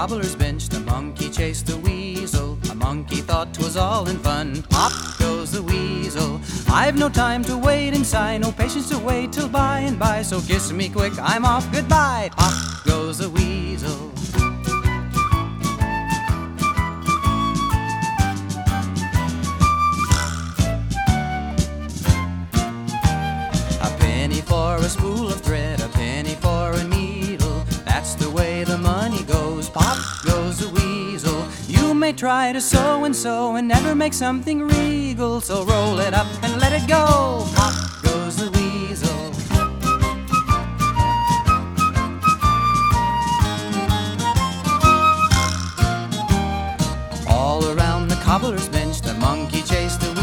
cobbler's bench, the monkey chased the weasel. A monkey thought 'twas all in fun. Pop goes the weasel. I've no time to wait and sigh, no patience to wait till by and by. So kiss me quick, I'm off, goodbye. Pop goes the weasel. A penny for a spool of thread, a penny for a needle. That's the way the money goes. Pop goes the weasel. You may try to sew and never make something regal. So roll it up and let it go. Pop goes the weasel. All around the cobbler's bench, the monkey chased the weasel.